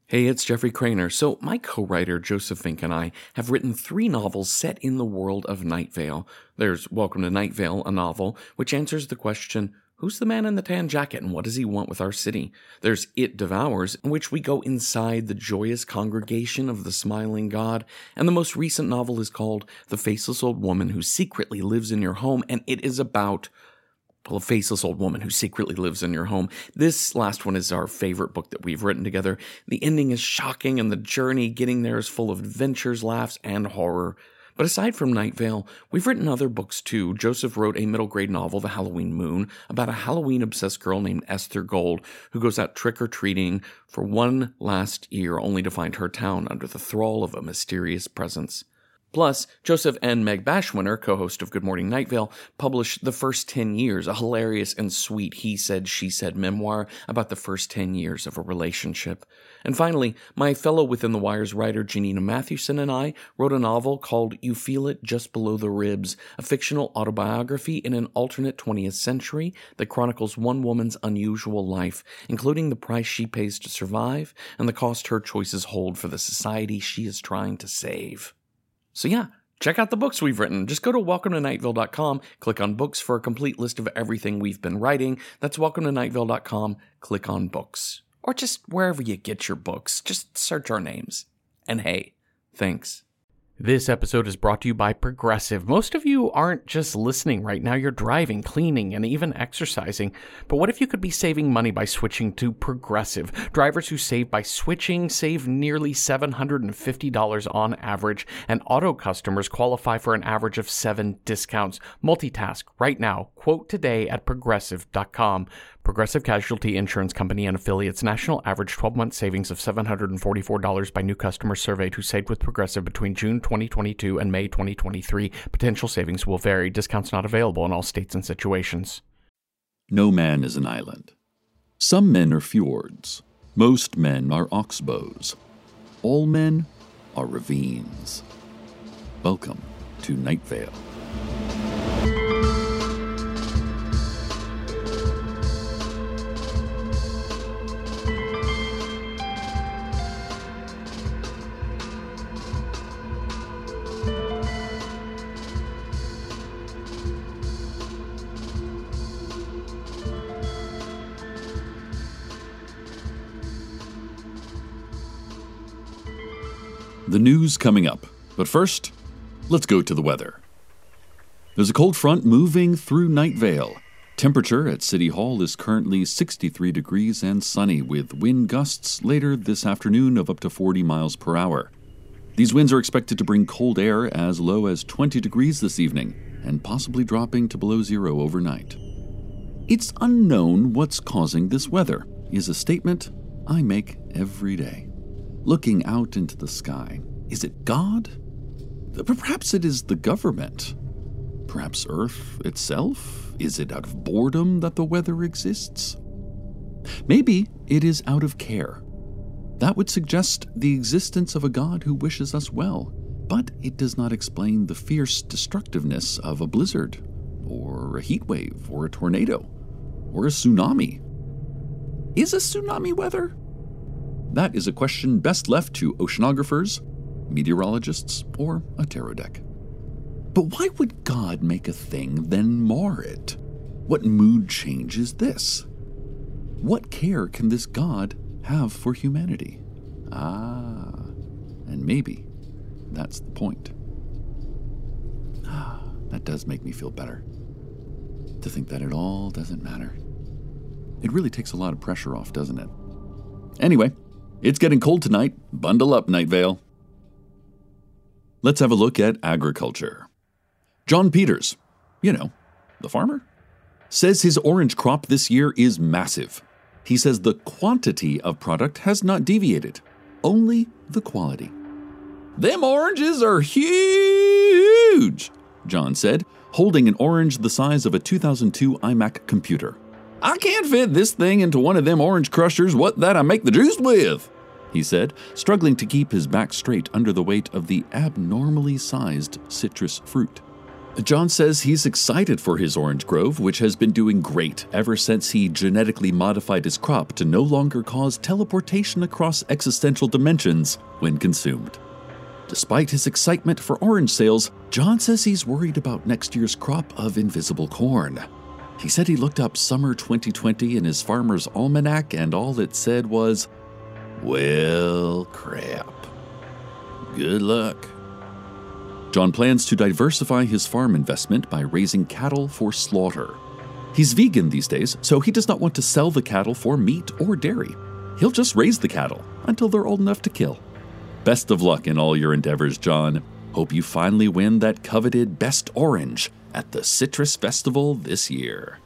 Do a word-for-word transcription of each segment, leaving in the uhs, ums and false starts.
Hey, it's Jeffrey Craner. So, my co-writer Joseph Fink and I have written three novels set in the world of Night Vale. There's Welcome to Night Vale, a novel which answers the question, who's the man in the tan jacket and what does he want with our city? There's It Devours, in which we go inside the joyous congregation of the smiling god. And the most recent novel is called The Faceless Old Woman Who Secretly Lives in Your Home, and it is about well, a faceless old woman who secretly lives in your home. This last one is our favorite book that we've written together. The ending is shocking, and the journey getting there is full of adventures, laughs, and horror. But aside from Night Vale, we've written other books too. Joseph wrote a middle-grade novel, The Halloween Moon, about a Halloween-obsessed girl named Esther Gold who goes out trick-or-treating for one last year only to find her town under the thrall of a mysterious presence. Plus, Joseph and Meg Bashwinner, co-host of Good Morning Night Vale, published The First Ten Years, a hilarious and sweet he-said, she-said memoir about the first ten years of a relationship. And finally, my fellow Within the Wires writer Janina Mathewson and I wrote a novel called You Feel It Just Below the Ribs, a fictional autobiography in an alternate twentieth century that chronicles one woman's unusual life, including the price she pays to survive and the cost her choices hold for the society she is trying to save. So yeah, check out the books we've written. Just go to welcome to night vale dot com, click on books for a complete list of everything we've been writing. That's welcome to night vale dot com, click on books. Or just wherever you get your books, just search our names. And hey, thanks. This episode is brought to you by Progressive. Most of you aren't just listening right now, you're driving, cleaning, and even exercising. But what if you could be saving money by switching to Progressive? Drivers who save by switching save nearly seven hundred fifty dollars on average, and auto customers qualify for an average of seven discounts. Multitask right now. Quote today at progressive dot com. Progressive Casualty Insurance Company and affiliates. National average twelve-month savings of seven hundred forty-four dollars by new customers surveyed who saved with Progressive between June twenty twenty-two and May twenty twenty-three. Potential savings will vary. Discounts not available in all states and situations. No man is an island. Some men are fjords. Most men are oxbows. All men are ravines. Welcome to Night Vale. The news coming up, but first, let's go to the weather. There's a cold front moving through Night Vale. Temperature at City Hall is currently sixty-three degrees and sunny, with wind gusts later this afternoon of up to forty miles per hour. These winds are expected to bring cold air as low as twenty degrees this evening, and possibly dropping to below zero overnight. It's unknown what's causing this weather, is a statement I make every day. Looking out into the sky, is it God? Perhaps it is the government. Perhaps Earth itself? Is it out of boredom that the weather exists? Maybe it is out of care. That would suggest the existence of a God who wishes us well, but it does not explain the fierce destructiveness of a blizzard, or a heat wave, or a tornado, or a tsunami. Is a tsunami weather? That is a question best left to oceanographers, meteorologists, or a tarot deck. But why would God make a thing, then mar it? What mood change is this? What care can this God have for humanity? Ah, and maybe that's the point. Ah, that does make me feel better. To think that it all doesn't matter. It really takes a lot of pressure off, doesn't it? Anyway, it's getting cold tonight. Bundle up, Night Vale. Let's have a look at agriculture. John Peters, you know, the farmer, says his orange crop this year is massive. He says the quantity of product has not deviated, only the quality. Them oranges are huge, John said, holding an orange the size of a two thousand two iMac computer. I can't fit this thing into one of them orange crushers what that I make the juice with, he said, struggling to keep his back straight under the weight of the abnormally sized citrus fruit. John says he's excited for his orange grove, which has been doing great ever since he genetically modified his crop to no longer cause teleportation across existential dimensions when consumed. Despite his excitement for orange sales, John says he's worried about next year's crop of invisible corn. He said he looked up summer twenty twenty in his farmer's almanac and all it said was, "Well, crap. Good luck." John plans to diversify his farm investment by raising cattle for slaughter. He's vegan these days, so he does not want to sell the cattle for meat or dairy. He'll just raise the cattle until they're old enough to kill. Best of luck in all your endeavors, John. Hope you finally win that coveted Best Orange at the Citrus Festival this year.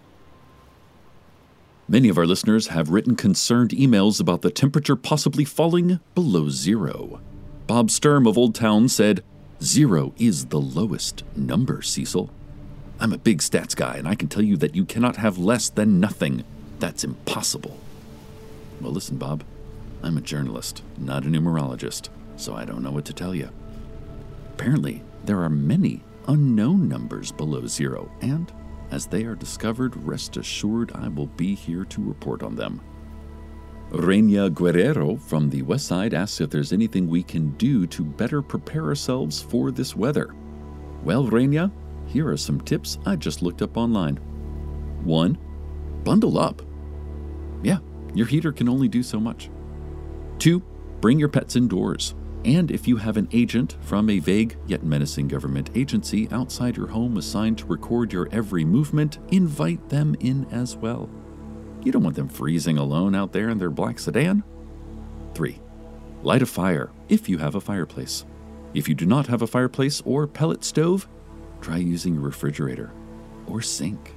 Many of our listeners have written concerned emails about the temperature possibly falling below zero. Bob Sturm of Old Town said, "Zero is the lowest number, Cecil. I'm a big stats guy, and I can tell you that you cannot have less than nothing. That's impossible." Well, listen, Bob. I'm a journalist, not a numerologist, so I don't know what to tell you. Apparently, there are many unknown numbers below zero, and as they are discovered, rest assured I will be here to report on them. Reina Guerrero from the West Side asks if there's anything we can do to better prepare ourselves for this weather. Well, Reina, here are some tips I just looked up online. One, bundle up. Yeah, your heater can only do so much. Two, bring your pets indoors. And if you have an agent from a vague yet menacing government agency outside your home assigned to record your every movement, invite them in as well. You don't want them freezing alone out there in their black sedan. Three, light a fire if you have a fireplace. If you do not have a fireplace or pellet stove, try using a refrigerator or sink.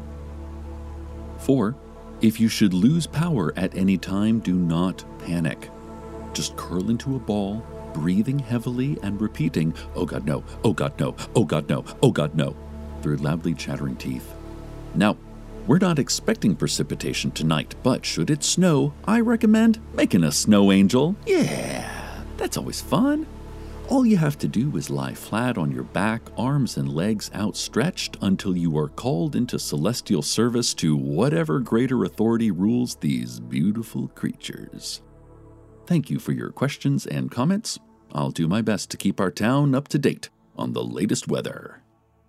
Four, if you should lose power at any time, do not panic. Just curl into a ball, breathing heavily and repeating, "Oh God, no, oh God, no, oh God, no, oh God, no," through loudly chattering teeth. Now, we're not expecting precipitation tonight, but should it snow, I recommend making a snow angel. Yeah, that's always fun. All you have to do is lie flat on your back, arms and legs outstretched until you are called into celestial service to whatever greater authority rules these beautiful creatures. Thank you for your questions and comments. I'll do my best to keep our town up to date on the latest weather.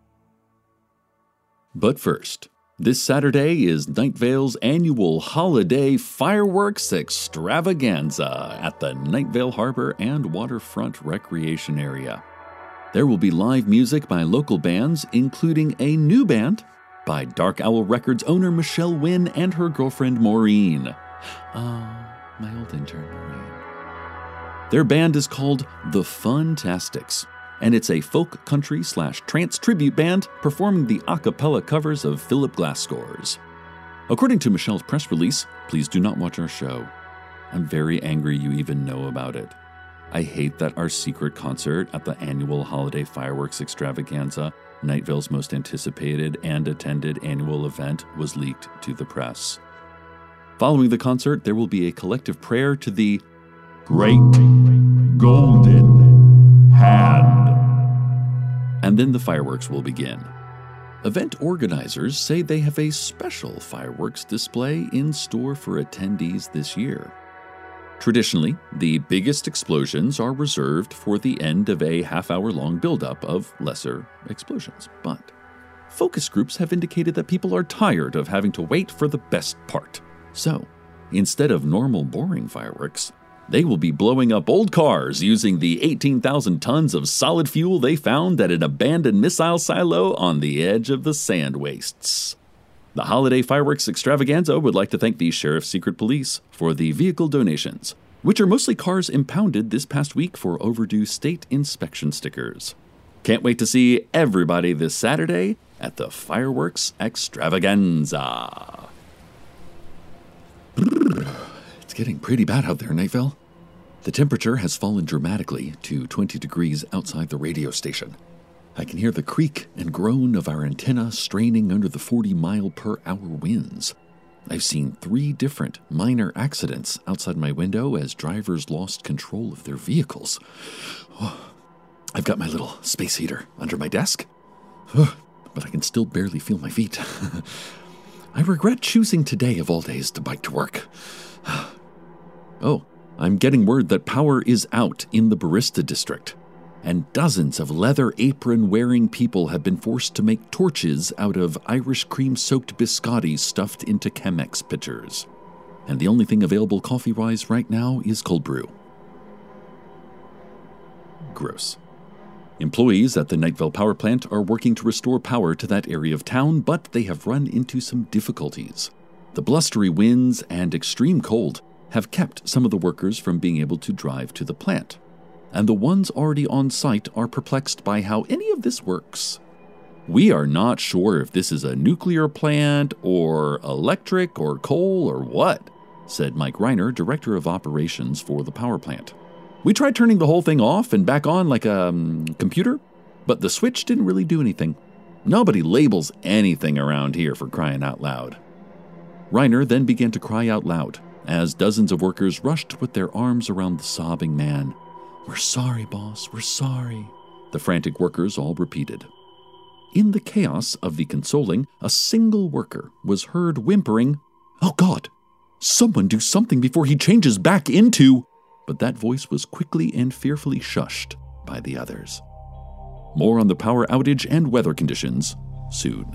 But first, this Saturday is Night Vale's annual holiday fireworks extravaganza at the Night Vale Harbor and Waterfront Recreation Area. There will be live music by local bands, including a new band by Dark Owl Records owner Michelle Wynn and her girlfriend Maureen. Oh, my old intern Maureen. Their band is called The Funtastics, and it's a folk country slash trance tribute band performing the a cappella covers of Philip Glass scores. According to Michelle's press release, please do not watch our show. I'm very angry you even know about it. I hate that our secret concert at the annual holiday fireworks extravaganza, Night Vale's most anticipated and attended annual event, was leaked to the press. Following the concert, there will be a collective prayer to the Great Golden Hand. And then the fireworks will begin. Event organizers say they have a special fireworks display in store for attendees this year. Traditionally, the biggest explosions are reserved for the end of a half-hour-long buildup of lesser explosions. But focus groups have indicated that people are tired of having to wait for the best part. So, instead of normal boring fireworks, they will be blowing up old cars using the eighteen thousand tons of solid fuel they found at an abandoned missile silo on the edge of the sand wastes. The holiday fireworks extravaganza would like to thank the Sheriff's Secret Police for the vehicle donations, which are mostly cars impounded this past week for overdue state inspection stickers. Can't wait to see everybody this Saturday at the fireworks extravaganza. It's getting pretty bad out there, Night Vale. The temperature has fallen dramatically to twenty degrees outside the radio station. I can hear the creak and groan of our antenna straining under the forty mile per hour winds. I've seen three different minor accidents outside my window as drivers lost control of their vehicles. Oh, I've got my little space heater under my desk. But I can still barely feel my feet. I regret choosing today of all days to bike to work. Oh, I'm getting word that power is out in the Barista District, and dozens of leather apron-wearing people have been forced to make torches out of Irish cream-soaked biscotti stuffed into Chemex pitchers. And the only thing available coffee-wise right now is cold brew. Gross. Employees at the Nightvale Power Plant are working to restore power to that area of town, but they have run into some difficulties. The blustery winds and extreme cold have kept some of the workers from being able to drive to the plant, and the ones already on site are perplexed by how any of this works. We are not sure if this is a nuclear plant, or electric, or coal, or what, said Mike Reiner, Director of Operations for the power plant. We tried turning the whole thing off and back on like a um, computer, but the switch didn't really do anything. Nobody labels anything around here, for crying out loud. Reiner then began to cry out loud as dozens of workers rushed with their arms around the sobbing man. "We're sorry, boss, we're sorry," the frantic workers all repeated. In the chaos of the consoling, a single worker was heard whimpering, "Oh God, someone do something before he changes back into..." But that voice was quickly and fearfully shushed by the others. More on the power outage and weather conditions soon.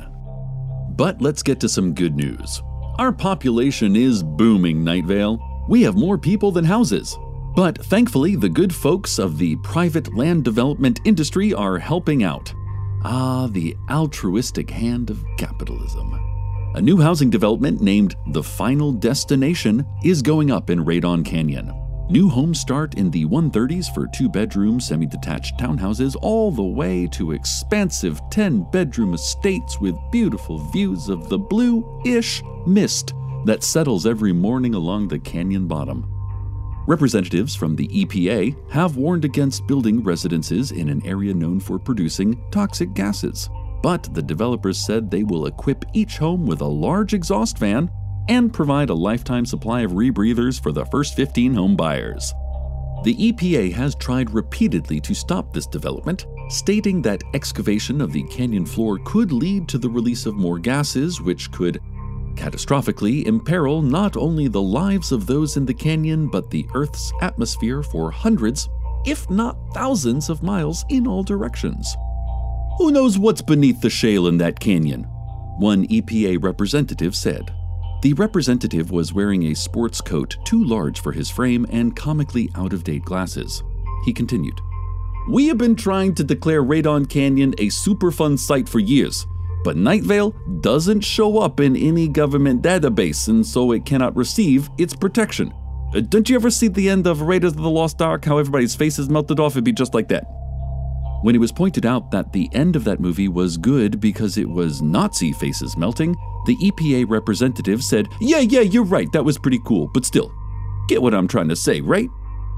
But let's get to some good news. Our population is booming, Nightvale. We have more people than houses. But thankfully, the good folks of the private land development industry are helping out. Ah, the altruistic hand of capitalism. A new housing development named The Final Destination is going up in Radon Canyon. New homes start in the one thirties for two-bedroom semi-detached townhouses all the way to expansive ten-bedroom estates with beautiful views of the blue-ish mist that settles every morning along the canyon bottom. Representatives from the E P A have warned against building residences in an area known for producing toxic gases, but the developers said they will equip each home with a large exhaust fan and provide a lifetime supply of rebreathers for the first fifteen home buyers. The E P A has tried repeatedly to stop this development, stating that excavation of the canyon floor could lead to the release of more gases, which could catastrophically imperil not only the lives of those in the canyon, but the Earth's atmosphere for hundreds, if not thousands of miles in all directions. Who knows what's beneath the shale in that canyon? One E P A representative said. The representative was wearing a sports coat too large for his frame and comically out-of-date glasses. He continued, "We have been trying to declare Radon Canyon a Superfund site for years, but Nightvale doesn't show up in any government database, and so it cannot receive its protection. Uh, don't you ever see the end of Raiders of the Lost Ark, how everybody's faces melted off? It'd be just like that." When it was pointed out that the end of that movie was good because it was Nazi faces melting, the E P A representative said, yeah, yeah, you're right, that was pretty cool, but still, get what I'm trying to say, right?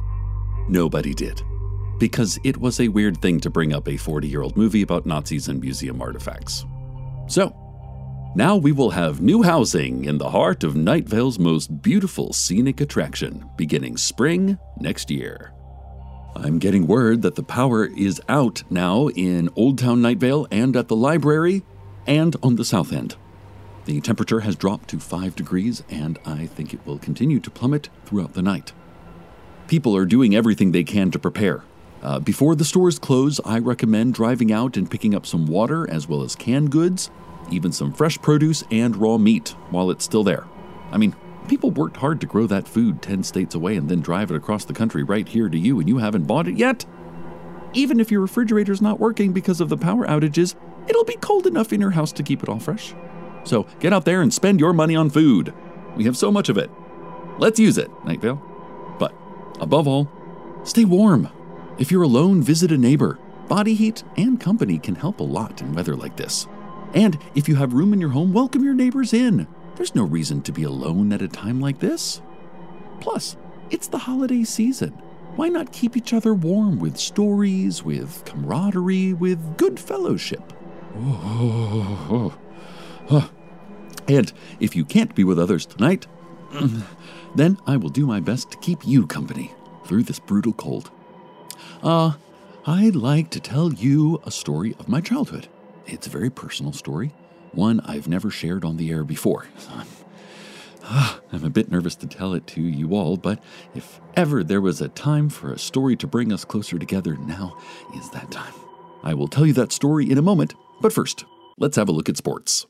Nobody did, because it was a weird thing to bring up a forty-year-old movie about Nazis and museum artifacts. So, now we will have new housing in the heart of Nightvale's most beautiful scenic attraction, beginning spring next year. I'm getting word that the power is out now in Old Town Nightvale and at the library and on the south end. The temperature has dropped to five degrees, and I think it will continue to plummet throughout the night. People are doing everything they can to prepare. Uh, before the stores close, I recommend driving out and picking up some water as well as canned goods, even some fresh produce and raw meat while it's still there. I mean, people worked hard to grow that food ten states away and then drive it across the country right here to you, and you haven't bought it yet? Even if your refrigerator's not working because of the power outages, it'll be cold enough in your house to keep it all fresh. So get out there and spend your money on food. We have so much of it. Let's use it, Nightvale. But above all, stay warm. If you're alone, visit a neighbor. Body heat and company can help a lot in weather like this. And if you have room in your home, welcome your neighbors in. There's no reason to be alone at a time like this. Plus, it's the holiday season. Why not keep each other warm with stories, with camaraderie, with good fellowship? Oh, oh, oh, oh. And if you can't be with others tonight, then I will do my best to keep you company through this brutal cold. Uh, I'd like to tell you a story of my childhood. It's a very personal story, one I've never shared on the air before. I'm, uh, I'm a bit nervous to tell it to you all, but if ever there was a time for a story to bring us closer together, now is that time. I will tell you that story in a moment, but first, let's have a look at sports.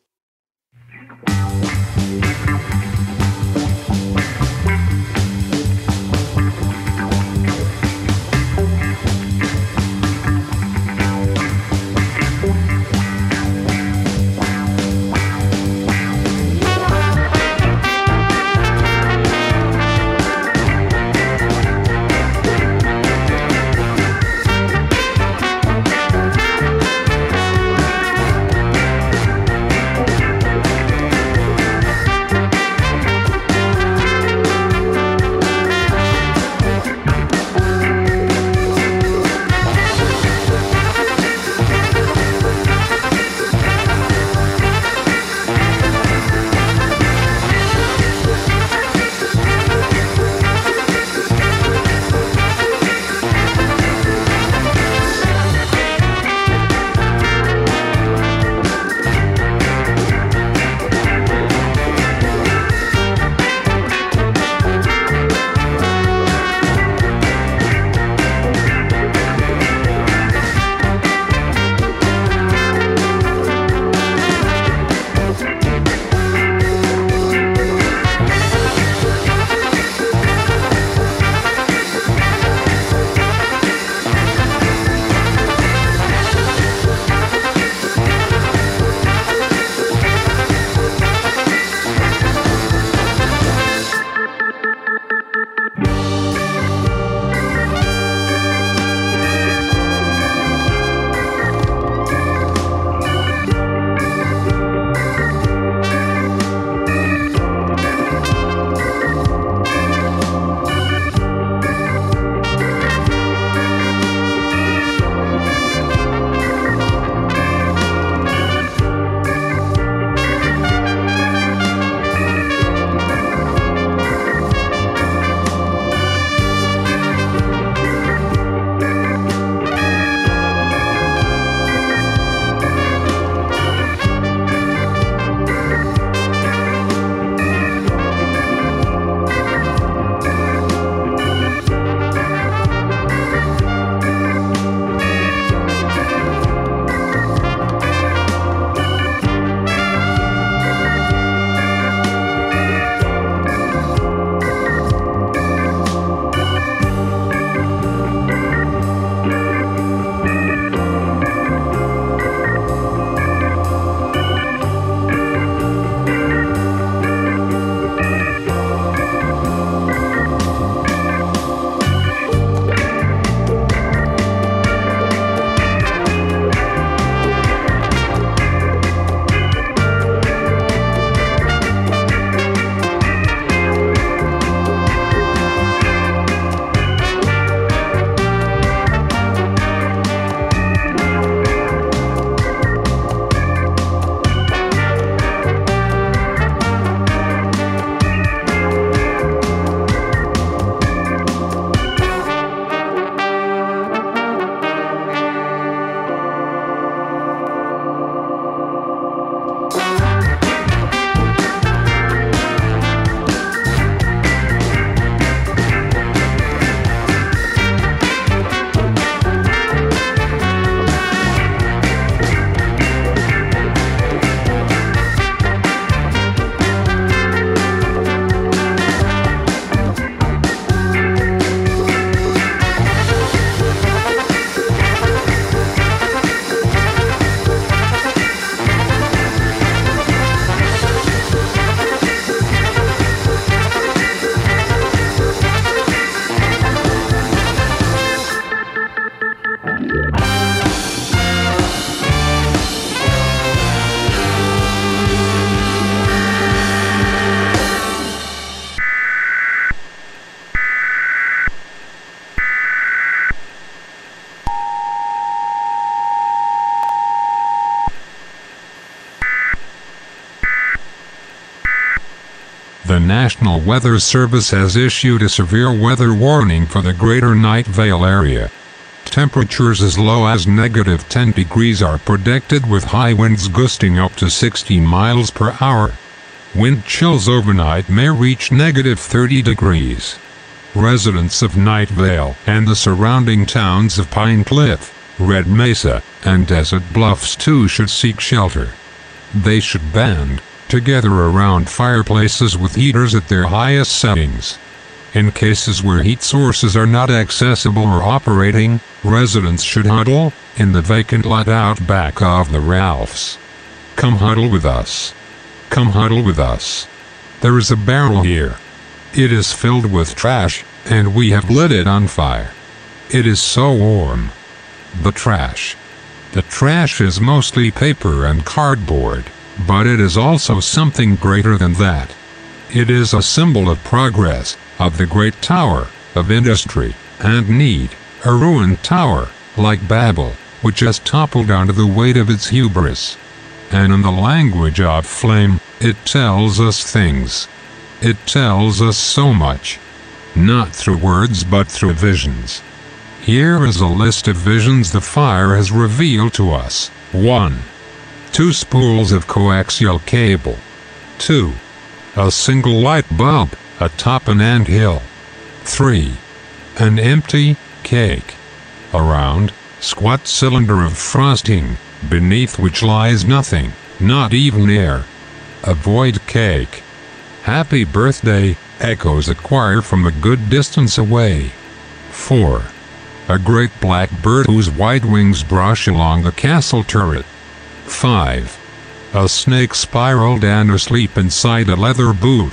The National Weather Service has issued a severe weather warning for the greater Night Vale area. Temperatures as low as negative ten degrees are predicted, with high winds gusting up to sixty miles per hour. Wind chills overnight may reach negative thirty degrees. Residents of Night Vale and the surrounding towns of Pine Cliff, Red Mesa, and Desert Bluffs too should seek shelter. They should band together around fireplaces with heaters at their highest settings. In cases where heat sources are not accessible or operating, residents should huddle in the vacant lot out back of the Ralphs. Come huddle with us. Come huddle with us. There is a barrel here. It is filled with trash, and we have lit it on fire. It is so warm. The trash. The trash is mostly paper and cardboard, but it is also something greater than that. It is a symbol of progress, of the great tower, of industry, and need, a ruined tower, like Babel, which has toppled under the weight of its hubris. And in the language of flame, it tells us things. It tells us so much. Not through words but through visions. Here is a list of visions the fire has revealed to us. one. Two spools of coaxial cable. two. A single light bulb atop an anthill. three. An empty cake. A round, squat cylinder of frosting, beneath which lies nothing, not even air. A void cake. Happy birthday, echoes a choir from a good distance away. four. A great black bird whose white wings brush along the castle turret. five. A snake spiraled and asleep inside a leather boot.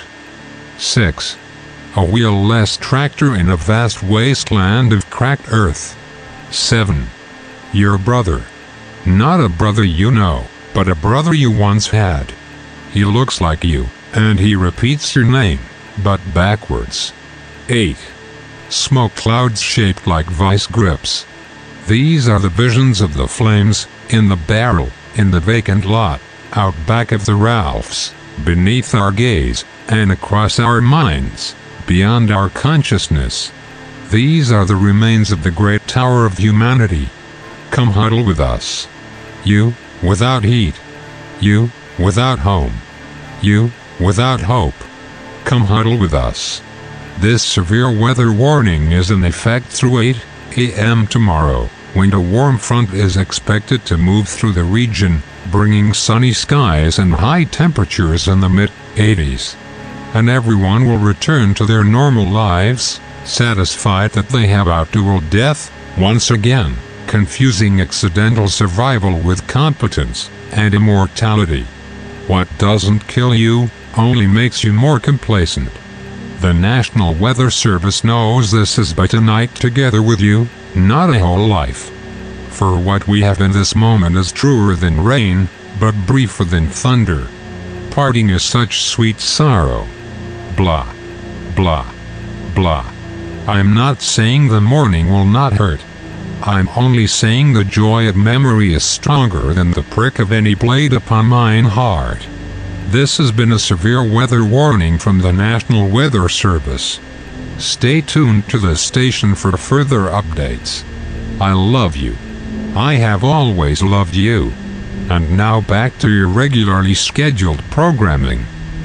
six. A wheel-less tractor in a vast wasteland of cracked earth. seven. Your brother. Not a brother you know, but a brother you once had. He looks like you, and he repeats your name, but backwards. eight. Smoke clouds shaped like vice grips. These are the visions of the flames, in the barrel, in the vacant lot, out back of the Ralphs, beneath our gaze, and across our minds, beyond our consciousness. These are the remains of the great tower of humanity. Come huddle with us. You, without heat. You, without home. You, without hope. Come huddle with us. This severe weather warning is in effect through eight a m tomorrow, when a warm front is expected to move through the region, bringing sunny skies and high temperatures in the mid eighties. And everyone will return to their normal lives, satisfied that they have outdueled death, once again, confusing accidental survival with competence and immortality. What doesn't kill you only makes you more complacent. The National Weather Service knows this is but a night together with you, not a whole life. For what we have in this moment is truer than rain, but briefer than thunder. Parting is such sweet sorrow. Blah, blah, blah. I'm not saying the morning will not hurt. I'm only saying the joy of memory is stronger than the prick of any blade upon mine heart. This has been a severe weather warning from the National Weather Service. Stay tuned to the station for further updates. I love you. I have always loved you. And now back to your regularly scheduled programming.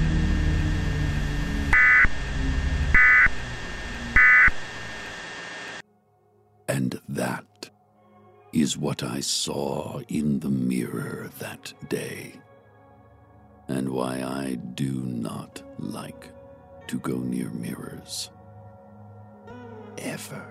And that is what I saw in the mirror that day, and why I do not like to go near mirrors. Ever.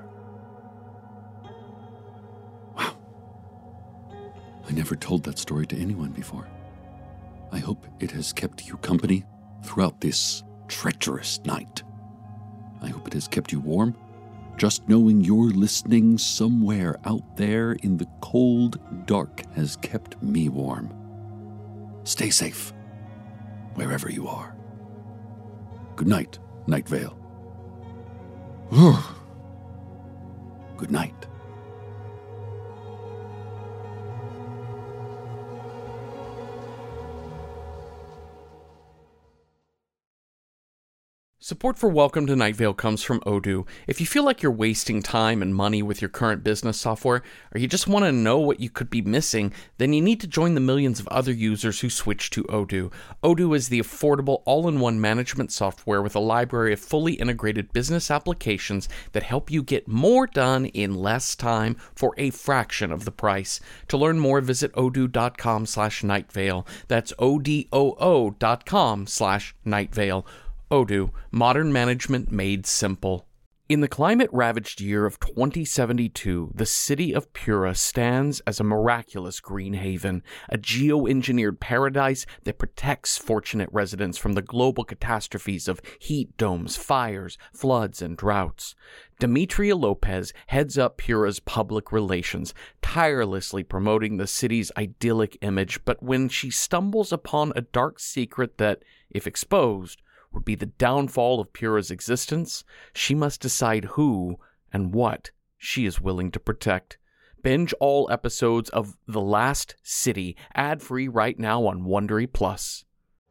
Wow. I never told that story to anyone before. I hope it has kept you company throughout this treacherous night. I hope it has kept you warm. Just knowing you're listening somewhere out there in the cold dark has kept me warm. Stay safe, wherever you are. Good night, Night Vale. Good night. Support for Welcome to Night Vale comes from Odoo. If you feel like you're wasting time and money with your current business software, or you just want to know what you could be missing, then you need to join the millions of other users who switch to Odoo. Odoo is the affordable all-in-one management software with a library of fully integrated business applications that help you get more done in less time for a fraction of the price. To learn more, visit odoo.com slash nightvale. That's O-D-O-O dot com slash nightvale. Odoo, modern management made simple. In the climate-ravaged year of twenty seventy-two, the city of Pura stands as a miraculous green haven, a geo-engineered paradise that protects fortunate residents from the global catastrophes of heat domes, fires, floods, and droughts. Demetria Lopez heads up Pura's public relations, tirelessly promoting the city's idyllic image, but when she stumbles upon a dark secret that, if exposed, would be the downfall of Pura's existence, she must decide who and what she is willing to protect. Binge all episodes of The Last City, ad-free right now on Wondery Plus.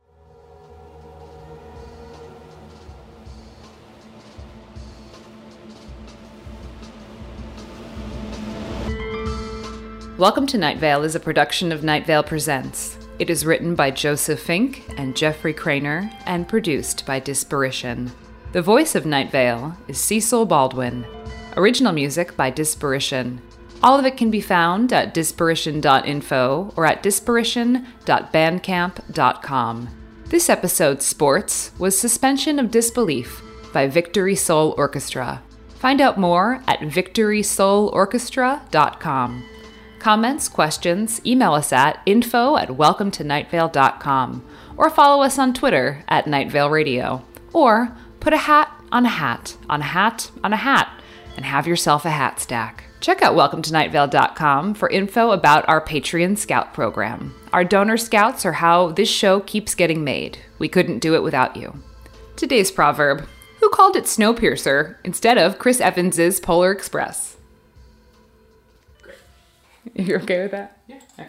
Welcome to Night Vale is a production of Night Vale Presents. It is written by Joseph Fink and Jeffrey Craner and produced by Disparition. The voice of Night Vale is Cecil Baldwin. Original music by Disparition. All of it can be found at disparition dot info or at disparition dot bandcamp dot com. This episode's sports was Suspension of Disbelief by Victory Soul Orchestra. Find out more at victory soul orchestra dot com. Comments, questions, email us at info at welcome to night vale dot com or follow us on Twitter at Night Vale Radio. Or put a hat on a hat on a hat on a hat and have yourself a hat stack. Check out welcome to night vale dot com for info about our Patreon Scout program. Our donor scouts are how this show keeps getting made. We couldn't do it without you. Today's proverb: who called it Snowpiercer instead of Chris Evans's Polar Express? You're okay with that? Yeah. Okay.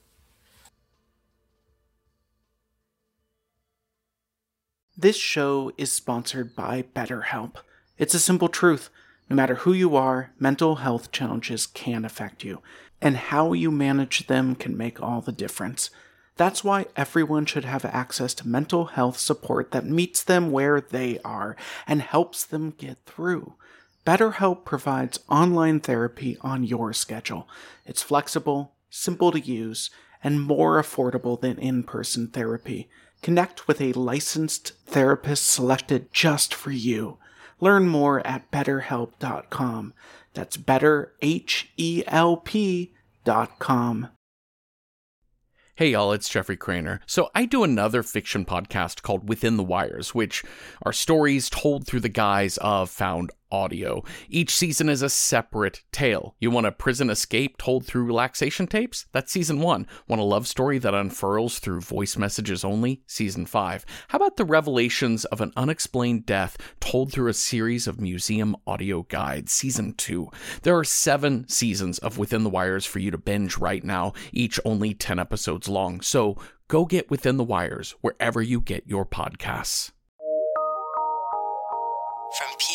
This show is sponsored by BetterHelp. It's a simple truth. No matter who you are, mental health challenges can affect you, and how you manage them can make all the difference. That's why everyone should have access to mental health support that meets them where they are and helps them get through. BetterHelp provides online therapy on your schedule. It's flexible, simple to use, and more affordable than in-person therapy. Connect with a licensed therapist selected just for you. Learn more at better help dot com. That's better, H E L P dot com. Hey y'all, it's Jeffrey Craner. So I do another fiction podcast called Within the Wires, which are stories told through the guise of found audio. Each season is a separate tale. You want a prison escape told through relaxation tapes? That's season one. Want a love story that unfurls through voice messages only? Season five. How about the revelations of an unexplained death told through a series of museum audio guides? Season two. There are seven seasons of Within the Wires for you to binge right now, each only ten episodes long. So go get Within the Wires wherever you get your podcasts. From